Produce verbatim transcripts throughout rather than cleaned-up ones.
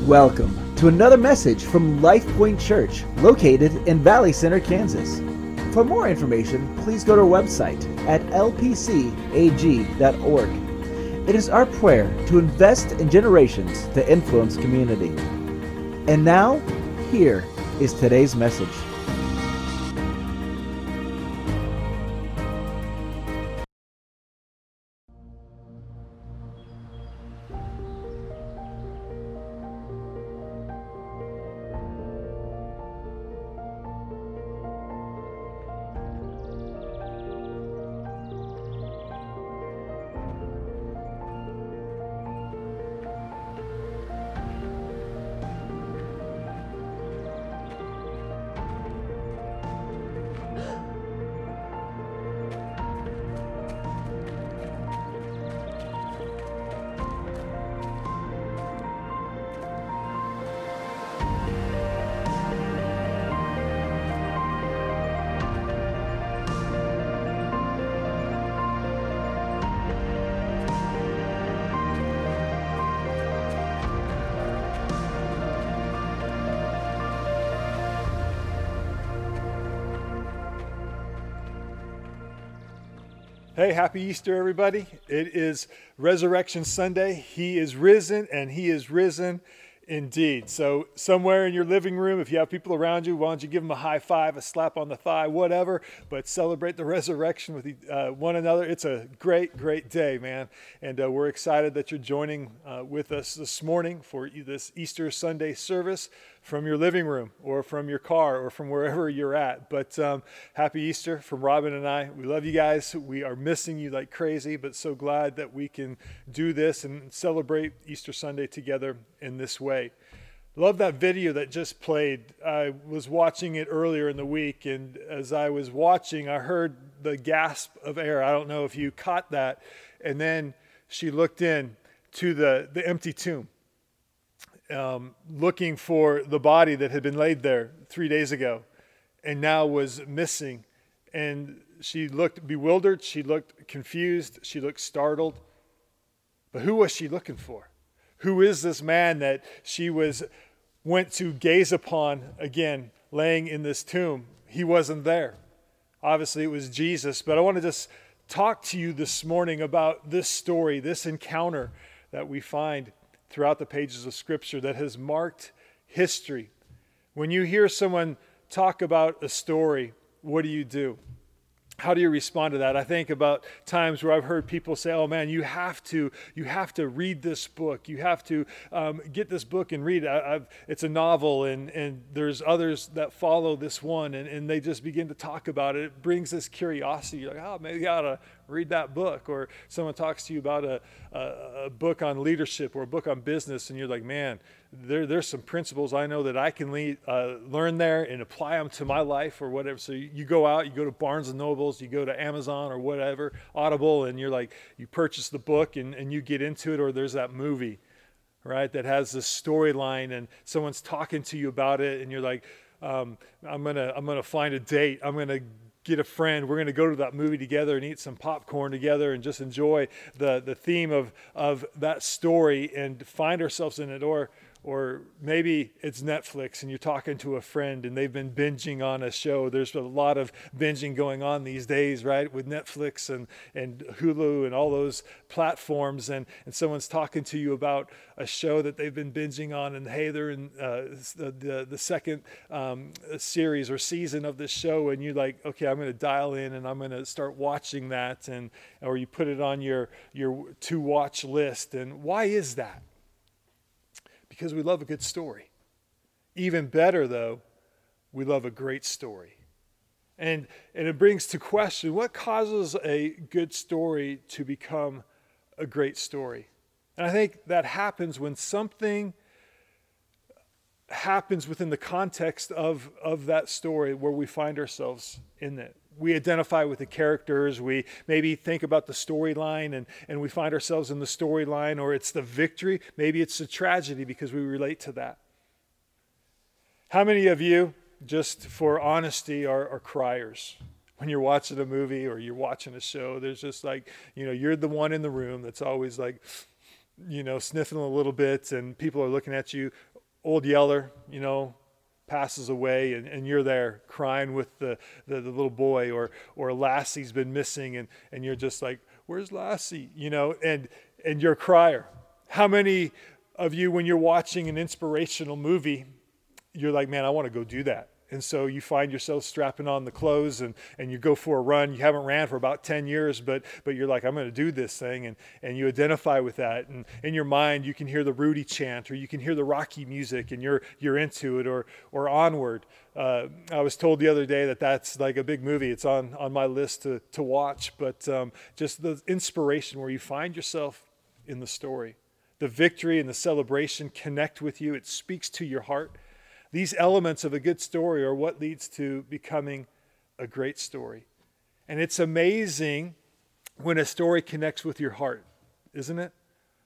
Welcome to another message from LifePoint Church, located in Valley Center, Kansas. For more information, please go to our website at l p c a g dot org. It is our prayer to invest in generations to influence community. And now, here is today's message. Hey, happy Easter, everybody. It is Resurrection Sunday. He is risen, and he is risen indeed. So somewhere in your living room, if you have people around you, why don't you give them a high five, a slap on the thigh, whatever, but celebrate the resurrection with uh, one another. It's a great, great day, man. And uh, we're excited that you're joining uh, with us this morning for this Easter Sunday service from your living room or from your car or from wherever you're at. But um, happy Easter from Robin and I. We love you guys. We are missing you like crazy, but so glad that we can do this and celebrate Easter Sunday together in this way. Love that video that just played. I was watching it earlier in the week, and as I was watching, I heard the gasp of air. I don't know if you caught that. And then she looked in to the, the empty tomb. Um, looking for the body that had been laid there three days ago and now was missing. And she looked bewildered. She looked confused. She looked startled. But who was she looking for? Who is this man that she was went to gaze upon again, laying in this tomb? He wasn't there. Obviously, it was Jesus. But I want to just talk to you this morning about this story, this encounter that we find throughout the pages of Scripture that has marked history. When you hear someone talk about a story, what do you do? How do you respond to that? I think about times where I've heard people say, oh man, you have to you have to read this book. You have to um, get this book and read it. I, I've, it's a novel, and, and there's others that follow this one, and, and they just begin to talk about it. It brings this curiosity. You're like, oh, maybe I ought to read that book. Or someone talks to you about a, a, a book on leadership or a book on business, and you're like, man, there, there's some principles I know that I can lead, uh, learn there and apply them to my life or whatever. So you, you go out, you go to Barnes and Nobles, you go to Amazon or whatever, Audible, and you're like, you purchase the book and, and you get into it. Or there's that movie, right, that has this storyline and someone's talking to you about it, and you're like, um, I'm gonna I'm gonna find a date. I'm gonna get a friend. We're going to go to that movie together and eat some popcorn together and just enjoy the, the theme of, of that story and find ourselves in it. Or Or maybe it's Netflix and you're talking to a friend and they've been binging on a show. There's a lot of binging going on these days, right? With Netflix and, and Hulu and all those platforms. And, and someone's talking to you about a show that they've been binging on. And hey, they're in uh, the, the, the second um, series or season of this show. And you're like, okay, I'm going to dial in and I'm going to start watching that. And or you put it on your, your to watch list. And why is that? Because we love a good story. Even better, though, we love a great story. And, and it brings to question, what causes a good story to become a great story? And I think that happens when something happens within the context of, of that story where we find ourselves in it. We identify with the characters, we maybe think about the storyline and, and we find ourselves in the storyline, or it's the victory, maybe it's the tragedy because we relate to that. How many of you, just for honesty, are, are criers? When you're watching a movie or you're watching a show, there's just like, you know, you're the one in the room that's always like, you know, sniffing a little bit and people are looking at you. Old Yeller, you know, passes away and, and you're there crying with the, the, the little boy, or or Lassie's been missing and, and you're just like, where's Lassie? You know, and and you're a crier. How many of you, when you're watching an inspirational movie, you're like, man, I want to go do that. And so you find yourself strapping on the clothes and, and you go for a run. You haven't ran for about ten years, but but you're like, I'm going to do this thing. And, and you identify with that. And in your mind, you can hear the Rudy chant, or you can hear the Rocky music, and you're you're into it, or or Onward. Uh, I was told the other day that that's like a big movie. It's on, on my list to, to watch. But um, just the inspiration where you find yourself in the story. The victory and the celebration connect with you. It speaks to your heart. These elements of a good story are what leads to becoming a great story. And it's amazing when a story connects with your heart, isn't it?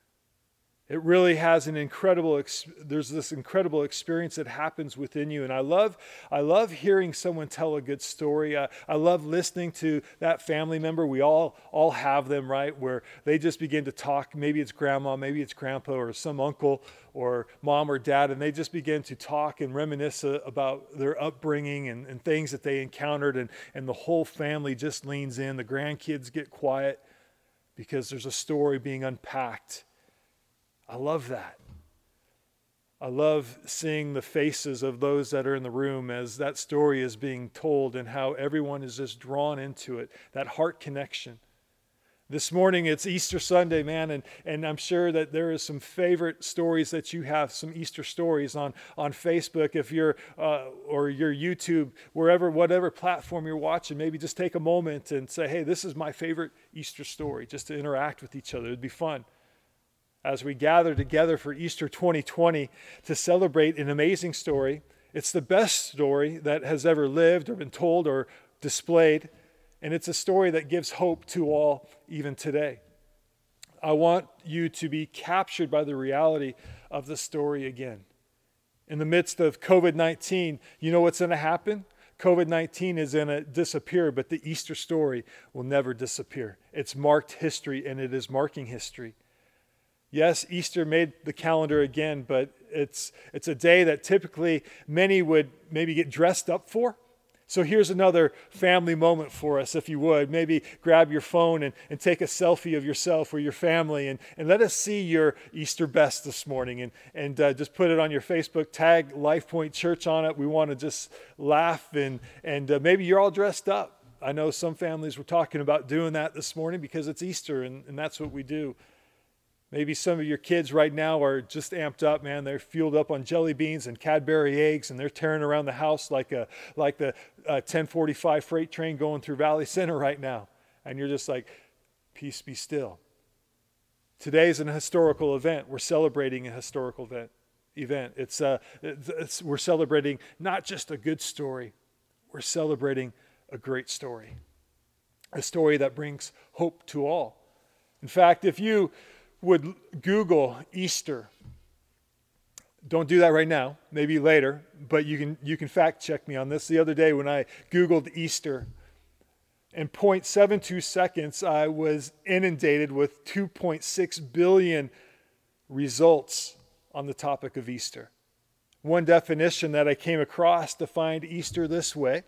It really has an incredible, there's this incredible experience that happens within you. And I love, I love hearing someone tell a good story. Uh, I love listening to that family member. We all, all have them, right? Where they just begin to talk. Maybe it's grandma, maybe it's grandpa, or some uncle, or mom or dad. And they just begin to talk and reminisce uh, about their upbringing and, and things that they encountered. And, and the whole family just leans in. The grandkids get quiet because there's a story being unpacked. I love that. I love seeing the faces of those that are in the room as that story is being told, and how everyone is just drawn into it, that heart connection. This morning, it's Easter Sunday, man, and, and I'm sure that there is some favorite stories that you have, some Easter stories on, on Facebook, if you're, uh, or your YouTube, wherever, whatever platform you're watching. Maybe just take a moment and say, hey, this is my favorite Easter story, just to interact with each other. It'd be fun. As we gather together for Easter twenty twenty to celebrate an amazing story. It's the best story that has ever lived or been told or displayed, and it's a story that gives hope to all, even today. I want you to be captured by the reality of the story again. In the midst of covid nineteen, you know what's going to happen? covid nineteen is going to disappear, but the Easter story will never disappear. It's marked history, and it is marking history. Yes, Easter made the calendar again, but it's it's a day that typically many would maybe get dressed up for. So here's another family moment for us, if you would. Maybe grab your phone and, and take a selfie of yourself or your family, and, and let us see your Easter best this morning. And, and uh, just put it on your Facebook, tag Life Point Church on it. We want to just laugh, and, and uh, maybe you're all dressed up. I know some families were talking about doing that this morning because it's Easter, and, and that's what we do. Maybe some of your kids right now are just amped up, man. They're fueled up on jelly beans and Cadbury eggs, and they're tearing around the house like a like the uh, ten forty-five freight train going through Valley Center right now. And you're just like, peace be still. Today is an historical event. We're celebrating a historical event. Event. It's, uh, it's, it's we're celebrating not just a good story. We're celebrating a great story, a story that brings hope to all. In fact, if you would Google Easter. Don't do that right now, maybe later, but you can you can fact check me on this. The other day when I Googled Easter, in zero point seven two seconds, I was inundated with two point six billion results on the topic of Easter. One definition that I came across defined Easter this way: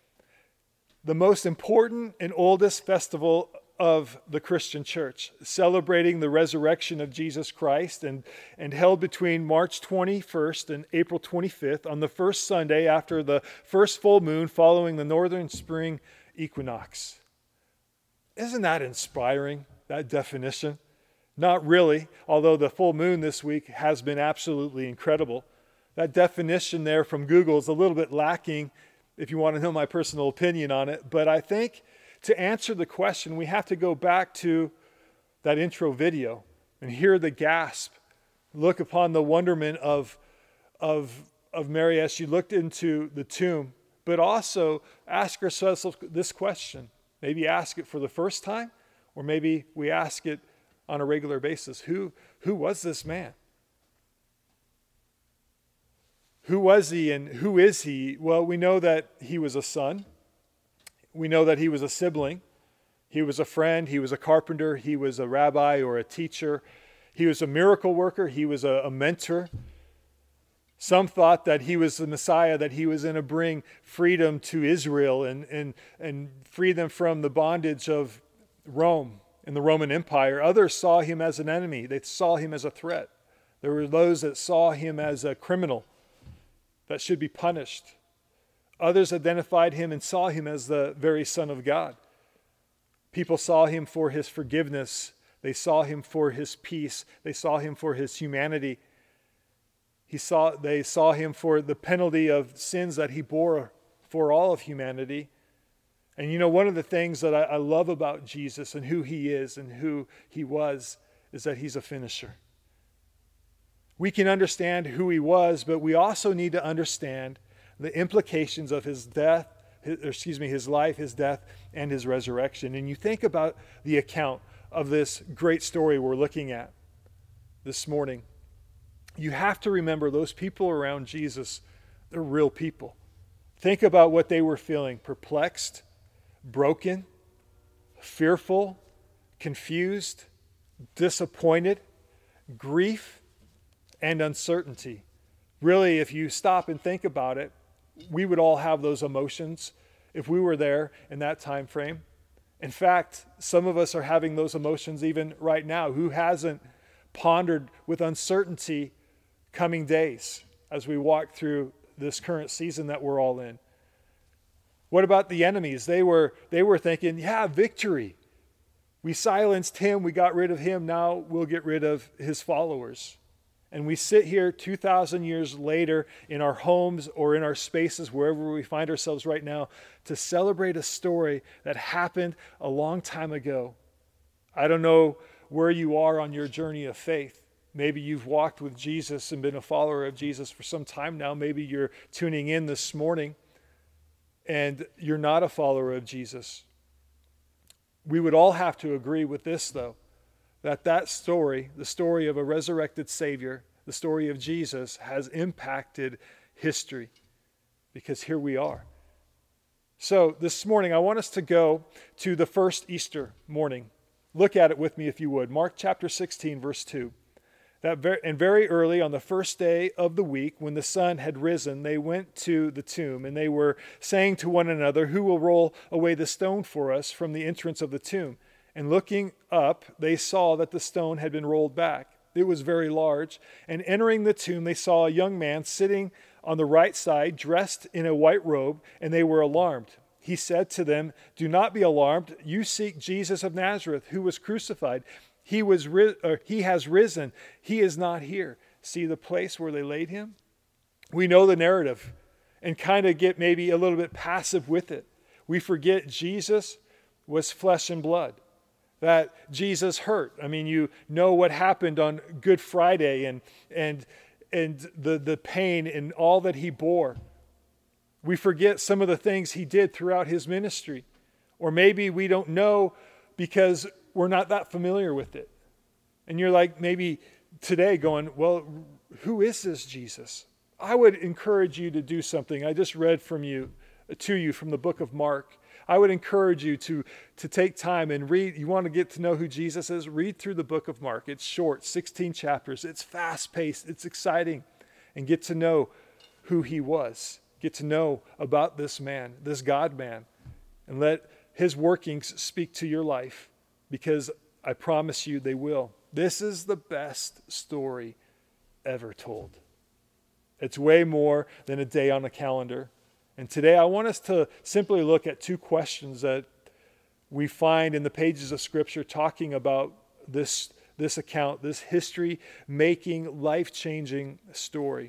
the most important and oldest festival of the Christian church, celebrating the resurrection of Jesus Christ, and, and held between March twenty-first and April twenty-fifth on the first Sunday after the first full moon following the northern spring equinox. Isn't that inspiring, that definition? Not really, although the full moon this week has been absolutely incredible. That definition there from Google is a little bit lacking if you want to know my personal opinion on it, but I think to answer the question, we have to go back to that intro video and hear the gasp, look upon the wonderment of, of, of Mary as she looked into the tomb, but also ask ourselves this question. Maybe ask it for the first time, or maybe we ask it on a regular basis. Who, who was this man? Who was he and who is he? Well, we know that he was a son. We know that he was a sibling. He was a friend. He was a carpenter. He was a rabbi or a teacher. He was a miracle worker. He was a, a mentor. Some thought that he was the Messiah, that he was going to bring freedom to Israel and, and, and free them from the bondage of Rome and the Roman Empire. Others saw him as an enemy. They saw him as a threat. There were those that saw him as a criminal that should be punished. Others identified him and saw him as the very Son of God. People saw him for his forgiveness. They saw him for his peace. They saw him for his humanity. He saw, they saw him for the penalty of sins that he bore for all of humanity. And you know, one of the things that I, I love about Jesus and who he is and who he was is that he's a finisher. We can understand who he was, but we also need to understand the implications of his death, his, excuse me, his life, his death, and his resurrection. And you think about the account of this great story we're looking at this morning. You have to remember those people around Jesus, they're real people. Think about what they were feeling: perplexed, broken, fearful, confused, disappointed, grief, and uncertainty. Really, if you stop and think about it, we would all have those emotions if we were there in that time frame. In fact, some of us are having those emotions even right now. Who hasn't pondered with uncertainty coming days as we walk through this current season that we're all in? What about the enemies? They were they were thinking, yeah, victory. We silenced him, we got rid of him, now we'll get rid of his followers. And we sit here two thousand years later in our homes or in our spaces, wherever we find ourselves right now, to celebrate a story that happened a long time ago. I don't know where you are on your journey of faith. Maybe you've walked with Jesus and been a follower of Jesus for some time now. Maybe you're tuning in this morning and you're not a follower of Jesus. We would all have to agree with this, though, that that story, the story of a resurrected Savior, the story of Jesus, has impacted history, because here we are. So this morning, I want us to go to the first Easter morning. Look at it with me if you would. Mark chapter sixteen, verse two. That very, and very early on the first day of the week, when the sun had risen, they went to the tomb, and they were saying to one another, "Who will roll away the stone for us from the entrance of the tomb?" And looking up, they saw that the stone had been rolled back. It was very large. And entering the tomb, they saw a young man sitting on the right side, dressed in a white robe, and they were alarmed. He said to them, "Do not be alarmed. You seek Jesus of Nazareth, who was crucified. He was ri- or he has risen. He is not here. See the place where they laid him?" We know the narrative and kind of get maybe a little bit passive with it. We forget Jesus was flesh and blood, that Jesus hurt. I mean, you know what happened on Good Friday and and and the, the pain and all that he bore. We forget some of the things he did throughout his ministry. Or maybe we don't know because we're not that familiar with it. And you're like maybe today going, well, who is this Jesus? I would encourage you to do something. I just read from you, to you from the book of Mark. I would encourage you to, to take time and read. You want to get to know who Jesus is? Read through the book of Mark. It's short, sixteen chapters. It's fast-paced. It's exciting. And get to know who he was. Get to know about this man, this God-man. And let his workings speak to your life, because I promise you they will. This is the best story ever told. It's way more than a day on a calendar. And today I want us to simply look at two questions that we find in the pages of Scripture talking about this, this account, this history-making, life-changing story.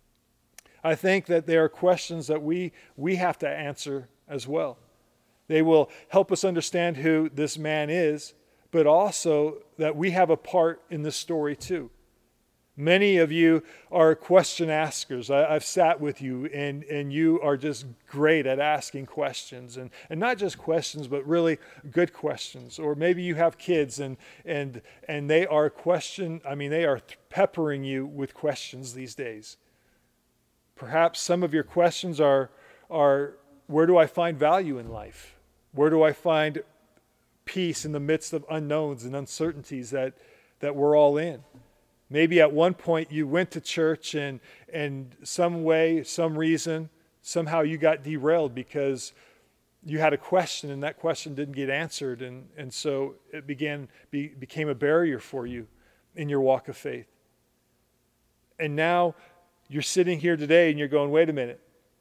I think that there are questions that we, we have to answer as well. They will help us understand who this man is, but also that we have a part in this story too. Many of you are question askers. I, I've sat with you, and, and you are just great at asking questions. And, and not just questions, but really good questions. Or maybe you have kids, and and and they are question, I mean, they are peppering you with questions these days. Perhaps some of your questions are, are where do I find value in life? Where do I find peace in the midst of unknowns and uncertainties that, that we're all in? Maybe at one point you went to church and and some way, some reason, somehow you got derailed because you had a question and that question didn't get answered. And, and so it began be, became a barrier for you in your walk of faith. And now you're sitting here today and you're going, wait a minute.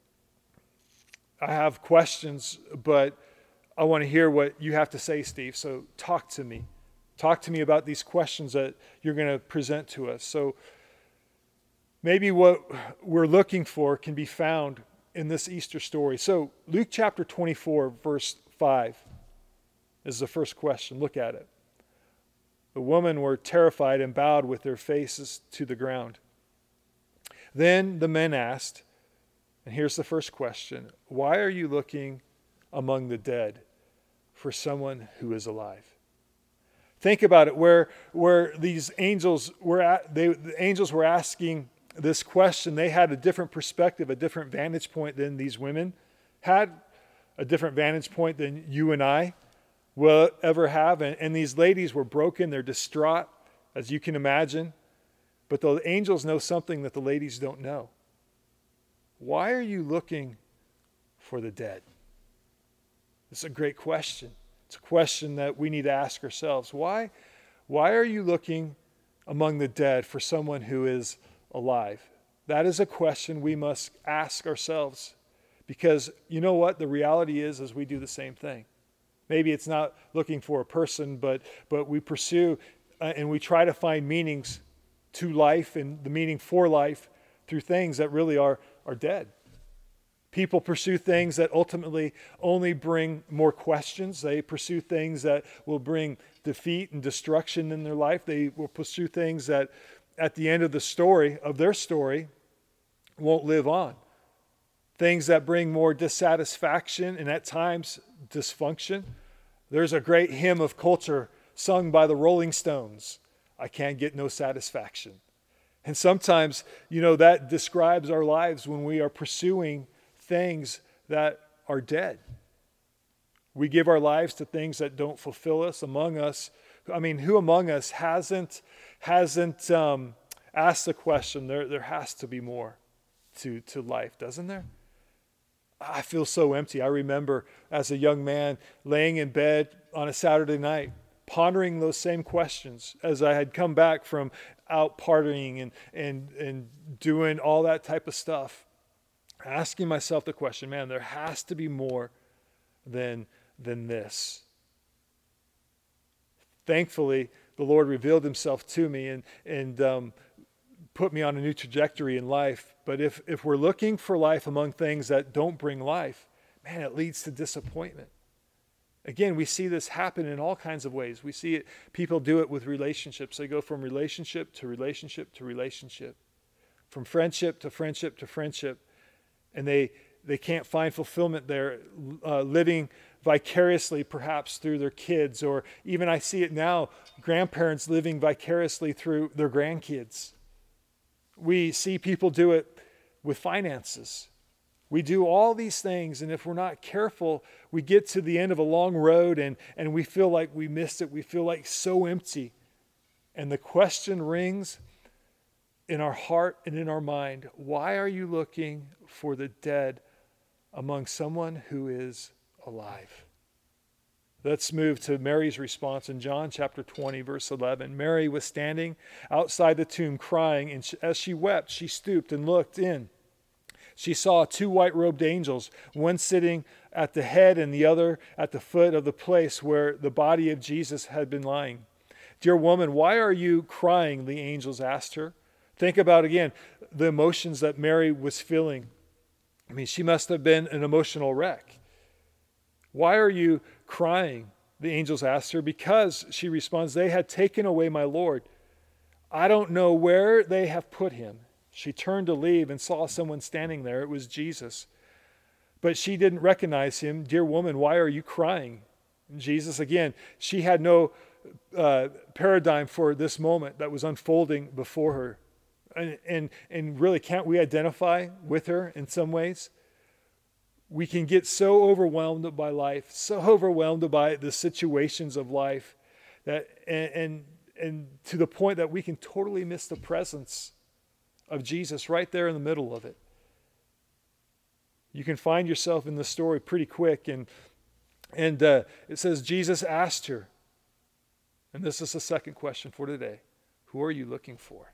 I have questions, but I want to hear what you have to say, Steve. So talk to me. Talk to me about these questions that you're going to present to us. So maybe what we're looking for can be found in this Easter story. So Luke chapter twenty-four, verse five is the first question. Look at it. The women were terrified and bowed with their faces to the ground. Then the men asked, and here's the first question, why are you looking among the dead for someone who is alive? Think about it, where where these angels were at, they, the angels were asking this question. They had a different perspective, a different vantage point than these women had, a different vantage point than you and I will ever have. And, and these ladies were broken, they're distraught, as you can imagine. But the angels know something that the ladies don't know. Why are you looking for the dead? It's a great question. It's a question that we need to ask ourselves. Why, why are you looking among the dead for someone who is alive? That is a question we must ask ourselves, because you know what? The reality is, is we do the same thing. Maybe it's not looking for a person, but but we pursue uh, and we try to find meanings to life and the meaning for life through things that really are, are dead. People pursue things that ultimately only bring more questions. They pursue things that will bring defeat and destruction in their life. They will pursue things that at the end of the story, of their story, won't live on. Things that bring more dissatisfaction and at times dysfunction. There's a great hymn of culture sung by the Rolling Stones. I can't get no satisfaction. And sometimes, you know, that describes our lives when we are pursuing things that are dead. We give our lives to things that don't fulfill us. Among us, I mean, who among us hasn't hasn't um, asked the question, there, there has to be more to, to life, doesn't there? I feel so empty. I remember as a young man laying in bed on a Saturday night, pondering those same questions as I had come back from out partying and, and, and doing all that type of stuff. Asking myself the question, man, there has to be more than, than this. Thankfully, the Lord revealed himself to me and, and um, put me on a new trajectory in life. But if, if we're looking for life among things that don't bring life, man, it leads to disappointment. Again, we see this happen in all kinds of ways. We see it, people do it with relationships. They go from relationship to relationship to relationship, from friendship to friendship to friendship, and they they can't find fulfillment there, uh, living vicariously perhaps through their kids, or even I see it now, grandparents living vicariously through their grandkids. We see people do it with finances. We do all these things, and if we're not careful, we get to the end of a long road and, and we feel like we missed it. We feel like so empty. And the question rings in our heart and in our mind, why are you looking for the dead among someone who is alive? Let's move to Mary's response in John chapter twenty, verse eleven. Mary was standing outside the tomb crying, and as she wept, she stooped and looked in. She saw two white-robed angels, one sitting at the head and the other at the foot of the place where the body of Jesus had been lying. Dear woman, why are you crying? The angels asked her. Think about, again, the emotions that Mary was feeling. I mean, she must have been an emotional wreck. Why are you crying? The angels asked her. Because, she responds, they had taken away my Lord. I don't know where they have put him. She turned to leave and saw someone standing there. It was Jesus. But she didn't recognize him. Dear woman, why are you crying? And Jesus, again, she had no uh, paradigm for this moment that was unfolding before her. And, and, and really, can't we identify with her in some ways? We can get so overwhelmed by life, so overwhelmed by the situations of life that, and, and and to the point that we can totally miss the presence of Jesus right there in the middle of it. You can find yourself in the story pretty quick, and and uh, it says Jesus asked her, and this is the second question for today, who are you looking for?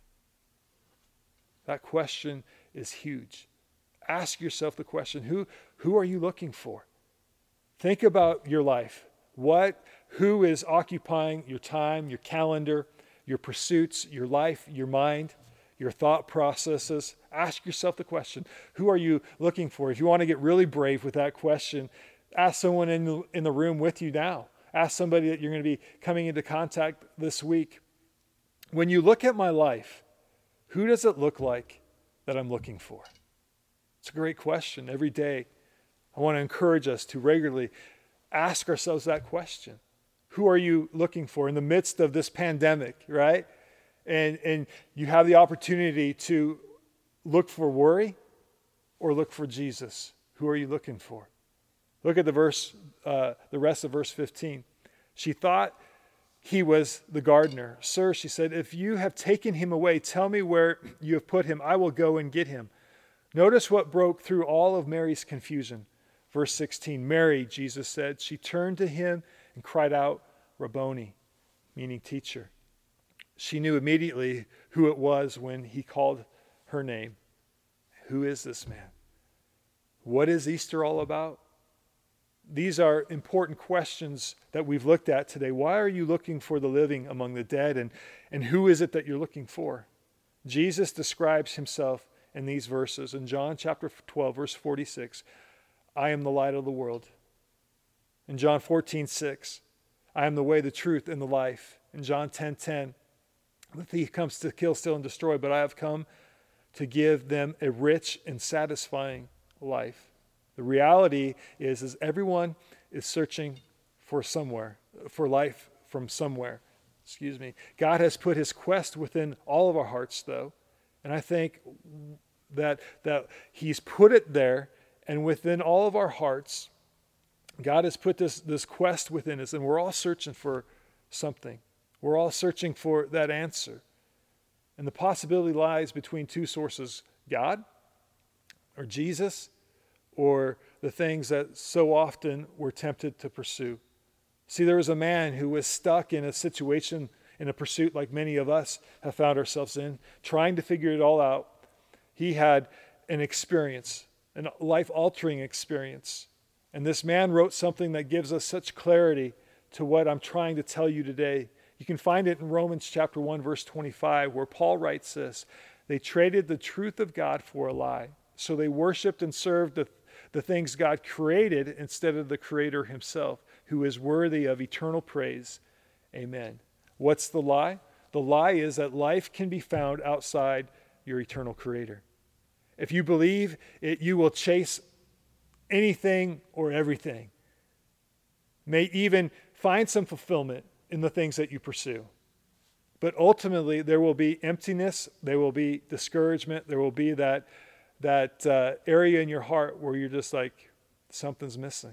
That question is huge. Ask yourself the question, who, who are you looking for? Think about your life. What, who is occupying your time, your calendar, your pursuits, your life, your mind, your thought processes? Ask yourself the question, who are you looking for? If you want to get really brave with that question, ask someone in the, in the room with you now. Ask somebody that you're going to be coming into contact this week. When you look at my life, who does it look like that I'm looking for? It's a great question. Every day, I want to encourage us to regularly ask ourselves that question. Who are you looking for in the midst of this pandemic, right? And, and you have the opportunity to look for worry or look for Jesus. Who are you looking for? Look at the verse, uh, the rest of verse fifteen. She thought he was the gardener. Sir, she said, if you have taken him away, tell me where you have put him. I will go and get him. Notice what broke through all of Mary's confusion. Verse sixteen, Mary, Jesus said, she turned to him and cried out, Rabboni, meaning teacher. She knew immediately who it was when he called her name. Who is this man? What is Easter all about? These are important questions that we've looked at today. Why are you looking for the living among the dead? And, and who is it that you're looking for? Jesus describes himself in these verses. In John chapter twelve, verse forty-six, I am the light of the world. In John fourteen, six, I am the way, the truth, and the life. In John ten, ten, the thief comes to kill, steal, and destroy, but I have come to give them a rich and satisfying life. The reality is, is everyone is searching for somewhere, for life from somewhere. Excuse me. God has put his quest within all of our hearts, though. And I think that, that he's put it there, and within all of our hearts, God has put this, this quest within us, and we're all searching for something. We're all searching for that answer. And the possibility lies between two sources, God or Jesus, or the things that so often we're tempted to pursue. See, there was a man who was stuck in a situation, in a pursuit like many of us have found ourselves in, trying to figure it all out. He had an experience, a life-altering experience. And this man wrote something that gives us such clarity to what I'm trying to tell you today. You can find it in Romans chapter one, verse twenty-five, where Paul writes this: they traded the truth of God for a lie. So they worshiped and served the the things God created instead of the Creator himself, who is worthy of eternal praise. Amen. What's the lie? The lie is that life can be found outside your eternal Creator. If you believe it, you will chase anything or everything. May even find some fulfillment in the things that you pursue. But ultimately, there will be emptiness, there will be discouragement, there will be that that uh, area in your heart where you're just like, something's missing.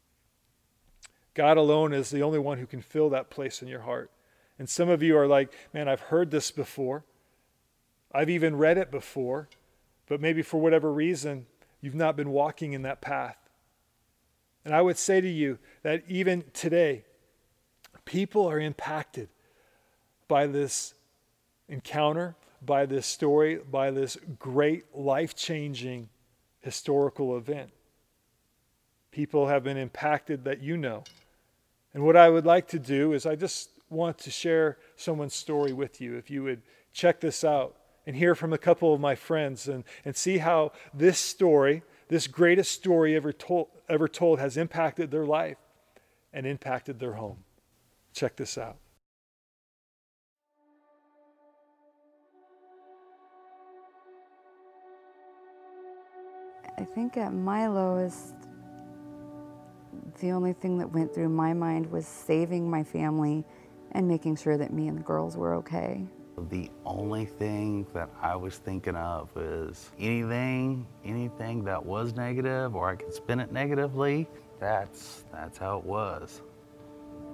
God alone is the only one who can fill that place in your heart. And some of you are like, man, I've heard this before. I've even read it before. But maybe for whatever reason, you've not been walking in that path. And I would say to you that even today, people are impacted by this encounter, by this story, by this great life-changing historical event. People have been impacted that you know. And what I would like to do is I just want to share someone's story with you. If you would check this out and hear from a couple of my friends and, and see how this story, this greatest story ever told, ever told has impacted their life and impacted their home. Check this out. I think at my lowest, the only thing that went through my mind was saving my family and making sure that me and the girls were okay. The only thing that I was thinking of is anything, anything that was negative or I could spin it negatively, that's, that's how it was.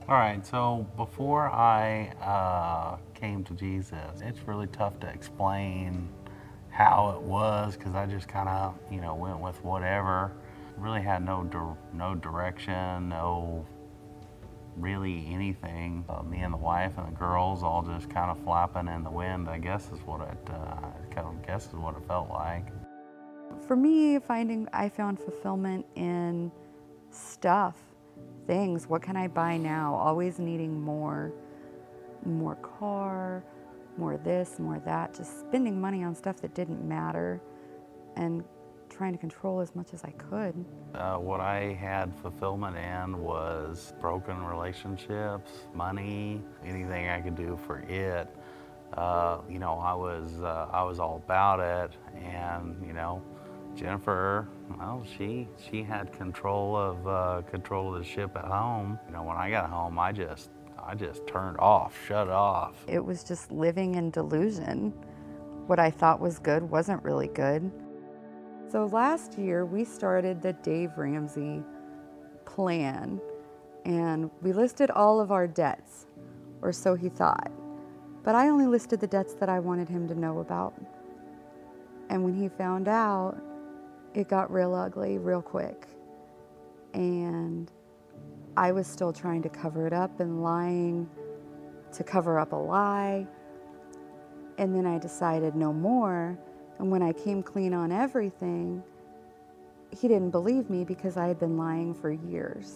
All right, so before I uh, came to Jesus, it's really tough to explain how it was because I just kind of, you know, went with whatever. Really had no dir- no direction, no really anything. Uh, me and the wife and the girls all just kind of flapping in the wind, I guess is what it, uh, kind of guess is what it felt like. For me, finding I found fulfillment in stuff, things. What can I buy now? Always needing more, more car, more this, more that. Just spending money on stuff that didn't matter, and trying to control as much as I could. Uh, what I had fulfillment in was broken relationships, money, anything I could do for it. Uh, you know, I was uh, I was all about it, and you know, Jennifer, well, she she had control of uh, control of the ship at home. You know, when I got home, I just I just turned off, shut off. It was just living in delusion. What I thought was good wasn't really good. So last year we started the Dave Ramsey plan, and we listed all of our debts, or so he thought. But I only listed the debts that I wanted him to know about. And when he found out, it got real ugly real quick. And I was still trying to cover it up and lying to cover up a lie. And then I decided no more. And when I came clean on everything, he didn't believe me because I had been lying for years.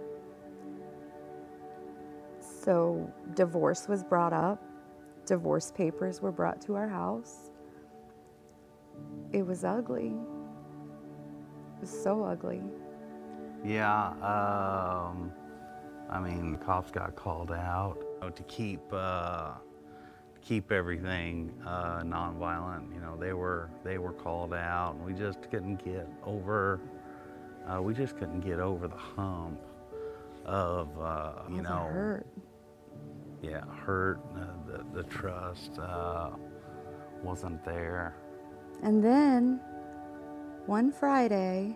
So divorce was brought up. Divorce papers were brought to our house. It was ugly. It was so ugly. Yeah, um, I mean, cops got called out you know, to keep uh, keep everything uh, nonviolent. You know, they were they were called out, and we just couldn't get over. Uh, we just couldn't get over the hump of uh, you All the know hurt. Yeah, hurt. Uh, the the trust uh, wasn't there. And then one Friday,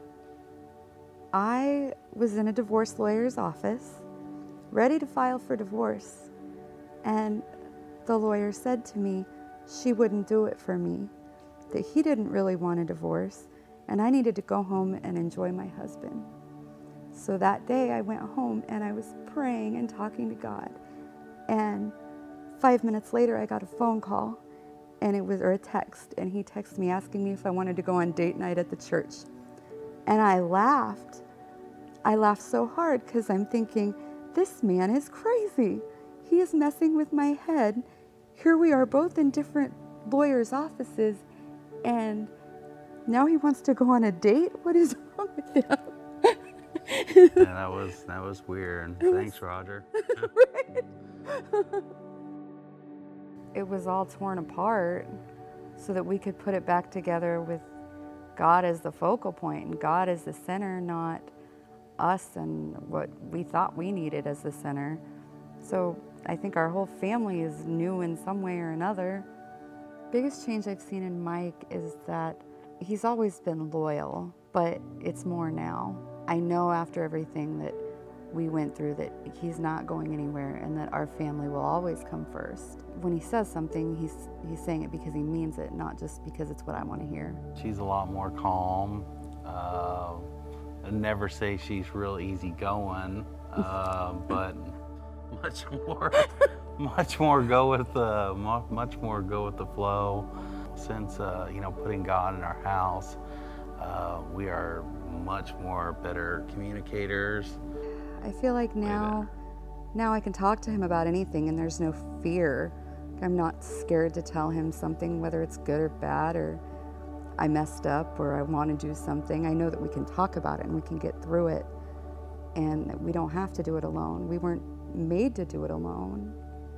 I was in a divorce lawyer's office, ready to file for divorce. And the lawyer said to me, she wouldn't do it for me, that he didn't really want a divorce, and I needed to go home and enjoy my husband. So that day I went home and I was praying and talking to God. And five minutes later I got a phone call, and it was, or a text, and he texted me asking me if I wanted to go on date night at the church. And I laughed. I laughed so hard because I'm thinking, this man is crazy. He is messing with my head. Here we are both in different lawyers' offices, and now he wants to go on a date? What is wrong with him? Yeah, that was that was weird. Thanks, Roger. It was all torn apart so that we could put it back together with God as the focal point and God as the center, not us and what we thought we needed as the center. So I think our whole family is new in some way or another. Biggest change I've seen in Mike is that he's always been loyal, but it's more now. I know after everything that we went through that he's not going anywhere and that our family will always come first. When he says something, he's he's saying it because he means it, not just because it's what I want to hear. She's a lot more calm. Uh, I'd never say she's real easygoing, uh, but much more, much more go with the, much more go with the flow. Since uh, you know, putting God in our house, uh, we are much more better communicators. I feel like now, now I can talk to him about anything and there's no fear. I'm not scared to tell him something, whether it's good or bad, or I messed up, or I want to do something. I know that we can talk about it and we can get through it, and we don't have to do it alone. We weren't made to do it alone.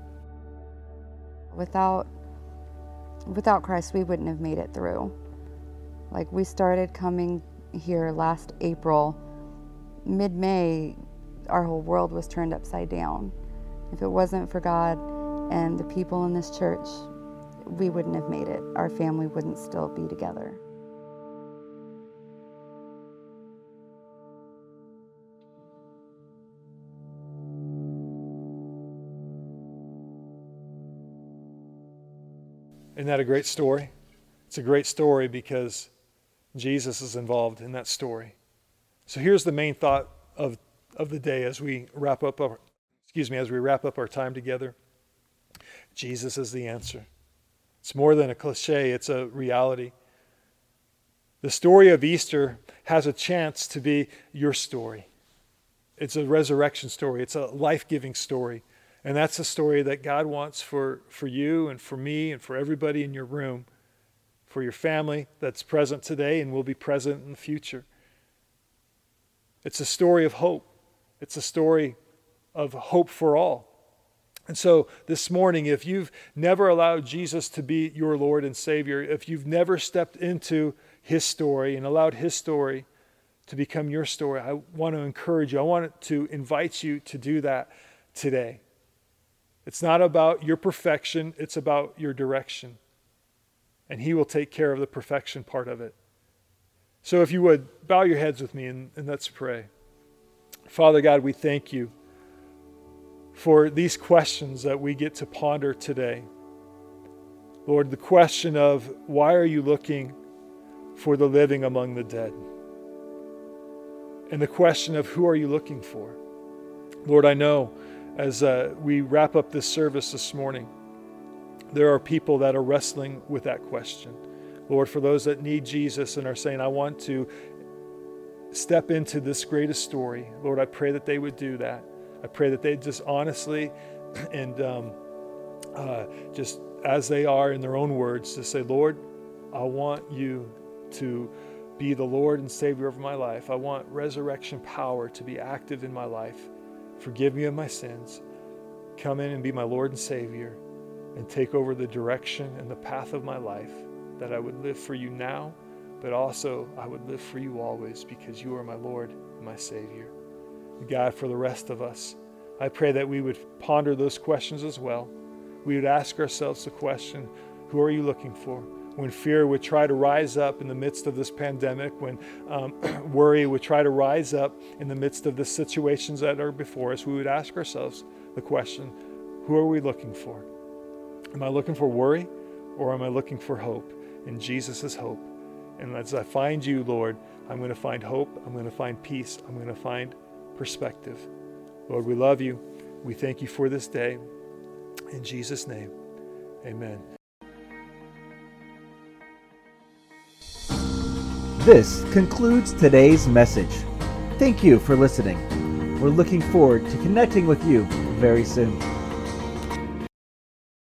Without, without Christ, we wouldn't have made it through. Like, we started coming here last April. Mid-May, our whole world was turned upside down. If it wasn't for God and the people in this church, we wouldn't have made it. Our family wouldn't still be together. Isn't that a great story? It's a great story because Jesus is involved in that story. So here's the main thought of, of the day as we wrap up our, excuse me, as we wrap up our time together. Jesus is the answer. It's more than a cliche, it's a reality. The story of Easter has a chance to be your story. It's a resurrection story. It's a life-giving story. And that's a story that God wants for, for you and for me and for everybody in your room, for your family that's present today and will be present in the future. It's a story of hope. It's a story of hope for all. And so this morning, if you've never allowed Jesus to be your Lord and Savior, if you've never stepped into his story and allowed his story to become your story, I want to encourage you. I want to invite you to do that today. It's not about your perfection, it's about your direction. And he will take care of the perfection part of it. So if you would, bow your heads with me and, and let's pray. Father God, we thank you for these questions that we get to ponder today. Lord, the question of why are you looking for the living among the dead? And the question of who are you looking for? Lord, I know as uh, we wrap up this service this morning, there are people that are wrestling with that question. Lord, for those that need Jesus and are saying, I want to step into this greatest story, Lord, I pray that they would do that. I pray that they just honestly and um, uh, just as they are in their own words, to say, Lord, I want you to be the Lord and Savior of my life. I want resurrection power to be active in my life. Forgive me of my sins. Come in and be my Lord and Savior and take over the direction and the path of my life, that I would live for you now, but also I would live for you always because you are my Lord and my Savior. God, for the rest of us, I pray that we would ponder those questions as well. We would ask ourselves the question, who are you looking for? When fear would try to rise up in the midst of this pandemic, when um, worry would try to rise up in the midst of the situations that are before us, we would ask ourselves the question, who are we looking for? Am I looking for worry or am I looking for hope? And Jesus is hope. And as I find you, Lord, I'm going to find hope. I'm going to find peace. I'm going to find perspective. Lord, we love you. We thank you for this day. In Jesus' name, amen. This concludes today's message. Thank you for listening. We're looking forward to connecting with you very soon.